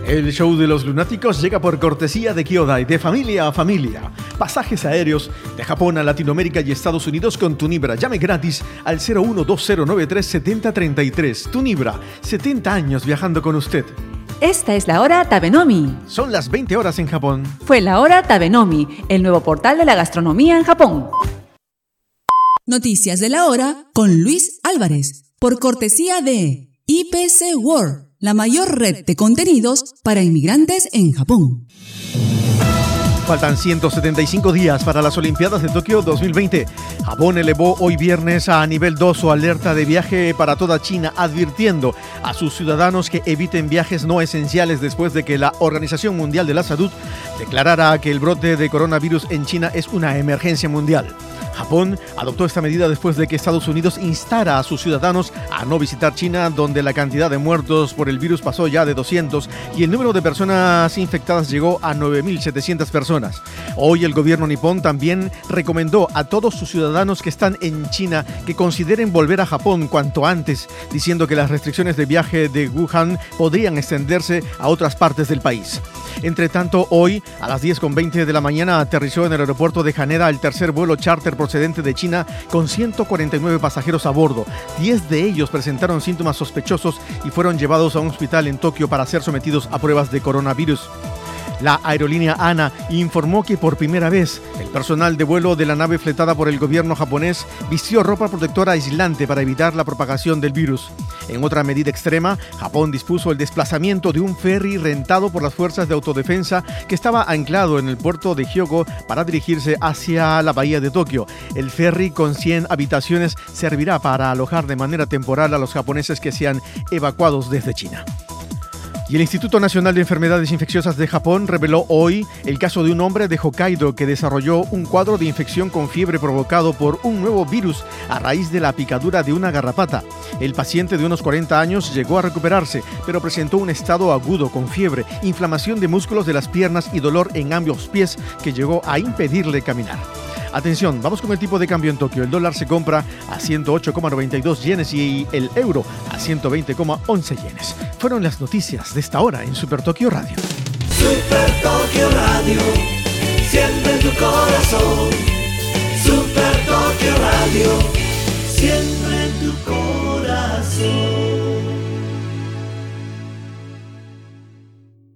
El show de los lunáticos llega por cortesía de Kyodai, de familia a familia. Pasajes aéreos de Japón a Latinoamérica y Estados Unidos con Tunibra. Llame gratis al 0120937033. Tunibra, 70 años viajando con usted. Esta es la hora Tabenomi. Son las 20 horas en Japón. Fue la hora Tabenomi, el nuevo portal de la gastronomía en Japón. Noticias de la hora con Luis Álvarez, por cortesía de IPC World, la mayor red de contenidos para inmigrantes en Japón. Faltan 175 días para las Olimpiadas de Tokio 2020. Japón elevó hoy viernes a nivel 2 su alerta de viaje para toda China, advirtiendo a sus ciudadanos que eviten viajes no esenciales después de que la Organización Mundial de la Salud declarara que el brote de coronavirus en China es una emergencia mundial. Japón adoptó esta medida después de que Estados Unidos instara a sus ciudadanos a no visitar China, donde la cantidad de muertos por el virus pasó ya de 200 y el número de personas infectadas llegó a 9.700 personas. Hoy el gobierno nipón también recomendó a todos sus ciudadanos que están en China que consideren volver a Japón cuanto antes, diciendo que las restricciones de viaje de Wuhan podrían extenderse a otras partes del país. Entre tanto, hoy a las 10:20 de la mañana aterrizó en el aeropuerto de Haneda el tercer vuelo charter procedente de China con 149 pasajeros a bordo. 10 de ellos presentaron síntomas sospechosos y fueron llevados a un hospital en Tokio para ser sometidos a pruebas de coronavirus. La aerolínea ANA informó que por primera vez el personal de vuelo de la nave fletada por el gobierno japonés vistió ropa protectora aislante para evitar la propagación del virus. En otra medida extrema, Japón dispuso el desplazamiento de un ferry rentado por las fuerzas de autodefensa que estaba anclado en el puerto de Hyogo para dirigirse hacia la bahía de Tokio. El ferry con 100 habitaciones servirá para alojar de manera temporal a los japoneses que sean evacuados desde China. Y el Instituto Nacional de Enfermedades Infecciosas de Japón reveló hoy el caso de un hombre de Hokkaido que desarrolló un cuadro de infección con fiebre provocado por un nuevo virus a raíz de la picadura de una garrapata. El paciente de unos 40 años llegó a recuperarse, pero presentó un estado agudo con fiebre, inflamación de músculos de las piernas y dolor en ambos pies que llegó a impedirle caminar. Atención, vamos con el tipo de cambio en Tokio. El dólar se compra a 108,92 yenes y el euro a 120,11 yenes. Fueron las noticias de esta hora en Super Tokio Radio. Super Tokio Radio.